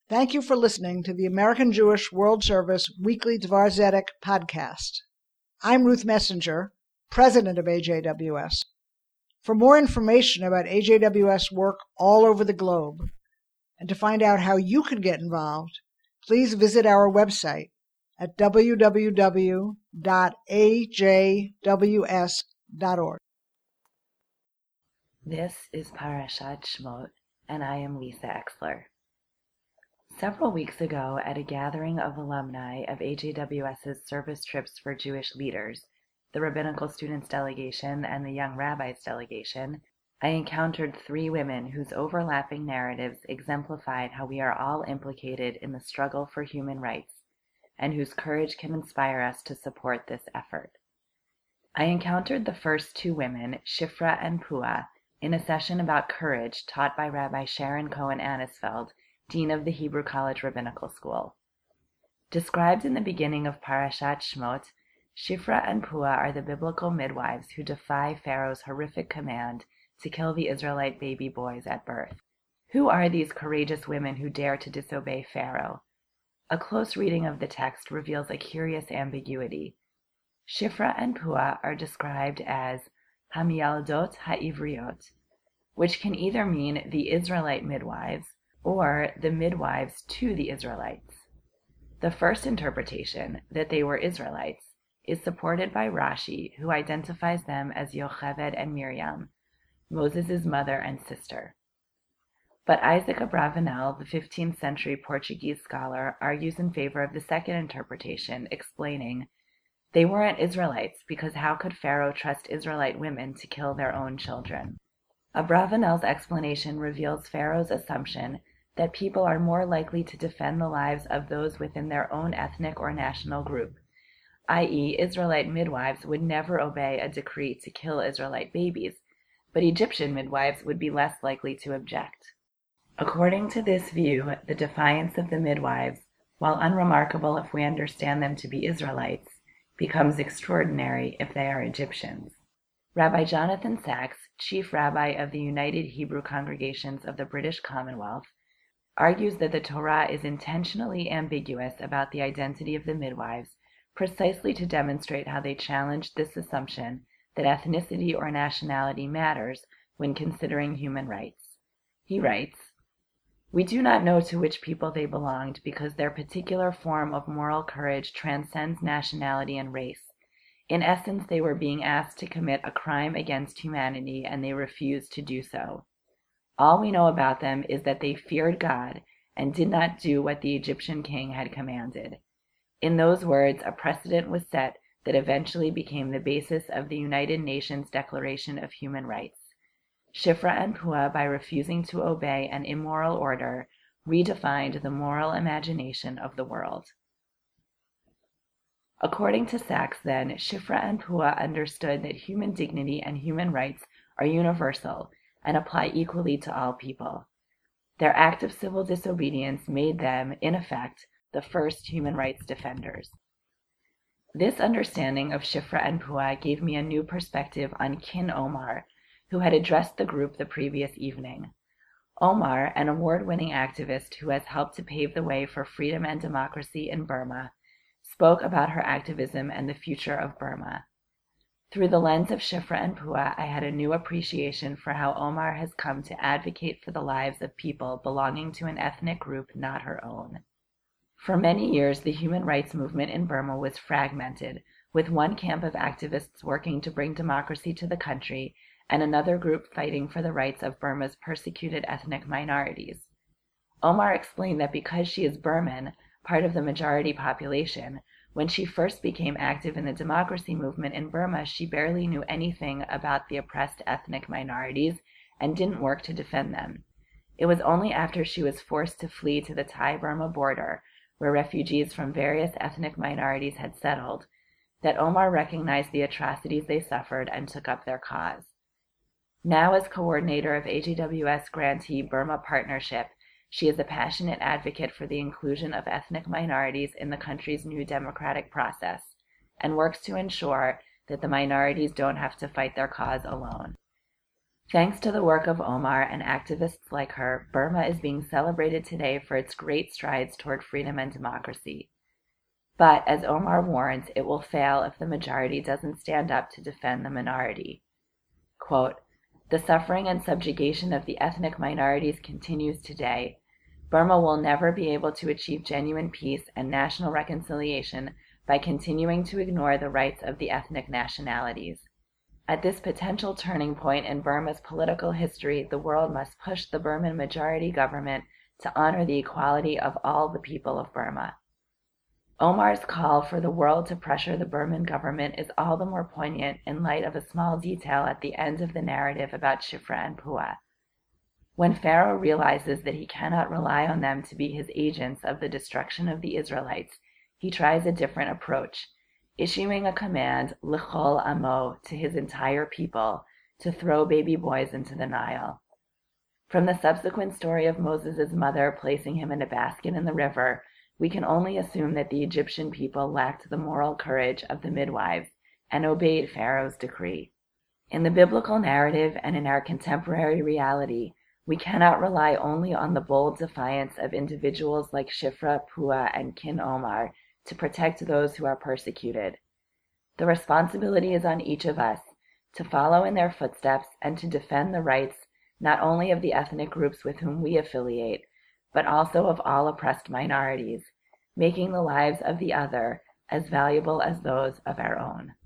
Thank you for listening to the American Jewish World Service Weekly Dvar Zedek podcast. I'm Ruth Messenger, president of AJWS. For more information about AJWS work all over the globe, and to find out how you can get involved, please visit our website at www.ajws.org. This is Parashat Shmot, and I am Lisa Exler. Several weeks ago, at a gathering of alumni of AJWS's Service Trips for Jewish Leaders, the Rabbinical Students Delegation and the Young Rabbis Delegation, I encountered three women whose overlapping narratives exemplified how we are all implicated in the struggle for human rights, and whose courage can inspire us to support this effort. I encountered the first two women, Shifra and Pua, in a session about courage taught by Rabbi Sharon Cohen Anisfeld, Dean of the Hebrew College Rabbinical School. Described in the beginning of Parashat Shmot, Shifra and Pua are the biblical midwives who defy Pharaoh's horrific command to kill the Israelite baby boys at birth. Who are these courageous women who dare to disobey Pharaoh? A close reading of the text reveals a curious ambiguity. Shifra and Pua are described as Hamiyaldot Ha'ivriot, which can either mean the Israelite midwives or the midwives to the Israelites. The first interpretation, that they were Israelites, is supported by Rashi, who identifies them as Yocheved and Miriam, Moses' mother and sister. But Isaac Abravanel, the 15th century Portuguese scholar, argues in favor of the second interpretation, explaining, they weren't Israelites because how could Pharaoh trust Israelite women to kill their own children? Abravanel's explanation reveals Pharaoh's assumption that people are more likely to defend the lives of those within their own ethnic or national group, i.e., Israelite midwives would never obey a decree to kill Israelite babies, but Egyptian midwives would be less likely to object. According to this view, the defiance of the midwives, while unremarkable if we understand them to be Israelites, becomes extraordinary if they are Egyptians. Rabbi Jonathan Sacks, chief rabbi of the United Hebrew Congregations of the British Commonwealth, argues that the Torah is intentionally ambiguous about the identity of the midwives, precisely to demonstrate how they challenged this assumption that ethnicity or nationality matters when considering human rights. He writes, we do not know to which people they belonged because their particular form of moral courage transcends nationality and race. In essence, they were being asked to commit a crime against humanity, and they refused to do so. All we know about them is that they feared God and did not do what the Egyptian king had commanded. In those words, a precedent was set that eventually became the basis of the United Nations Declaration of Human Rights. Shifra and Pua, by refusing to obey an immoral order, redefined the moral imagination of the world. According to Sacks, then, Shifra and Pua understood that human dignity and human rights are universal and apply equally to all people. Their act of civil disobedience made them, in effect, the first human rights defenders. This understanding of Shifra and Pua gave me a new perspective on Kin Omar, who had addressed the group the previous evening. Omar, an award-winning activist who has helped to pave the way for freedom and democracy in Burma, spoke about her activism and the future of Burma. Through the lens of Shifra and Pua, I had a new appreciation for how Omar has come to advocate for the lives of people belonging to an ethnic group not her own. For many years, the human rights movement in Burma was fragmented, with one camp of activists working to bring democracy to the country and another group fighting for the rights of Burma's persecuted ethnic minorities. Omar explained that because she is Burman, part of the majority population, when she first became active in the democracy movement in Burma, she barely knew anything about the oppressed ethnic minorities and didn't work to defend them. It was only after she was forced to flee to the Thai-Burma border, where refugees from various ethnic minorities had settled, that Omar recognized the atrocities they suffered and took up their cause. Now, as coordinator of AJWS grantee Burma Partnership, she is a passionate advocate for the inclusion of ethnic minorities in the country's new democratic process, and works to ensure that the minorities don't have to fight their cause alone. Thanks to the work of Omar and activists like her, Burma is being celebrated today for its great strides toward freedom and democracy. But, as Omar warns, it will fail if the majority doesn't stand up to defend the minority. Quote, "The suffering and subjugation of the ethnic minorities continues today. Burma will never be able to achieve genuine peace and national reconciliation by continuing to ignore the rights of the ethnic nationalities. At this potential turning point in Burma's political history, the world must push the Burman majority government to honor the equality of all the people of Burma." Omar's call for the world to pressure the Burman government is all the more poignant in light of a small detail at the end of the narrative about Shifra and Pua. When Pharaoh realizes that he cannot rely on them to be his agents of the destruction of the Israelites, he tries a different approach, issuing a command, L'chol Amo, to his entire people, to throw baby boys into the Nile. From the subsequent story of Moses' mother placing him in a basket in the river, we can only assume that the Egyptian people lacked the moral courage of the midwives and obeyed Pharaoh's decree. In the biblical narrative and in our contemporary reality, we cannot rely only on the bold defiance of individuals like Shifra, Pua, and Kin Omar to protect those who are persecuted. The responsibility is on each of us to follow in their footsteps and to defend the rights not only of the ethnic groups with whom we affiliate, but also of all oppressed minorities, making the lives of the other as valuable as those of our own.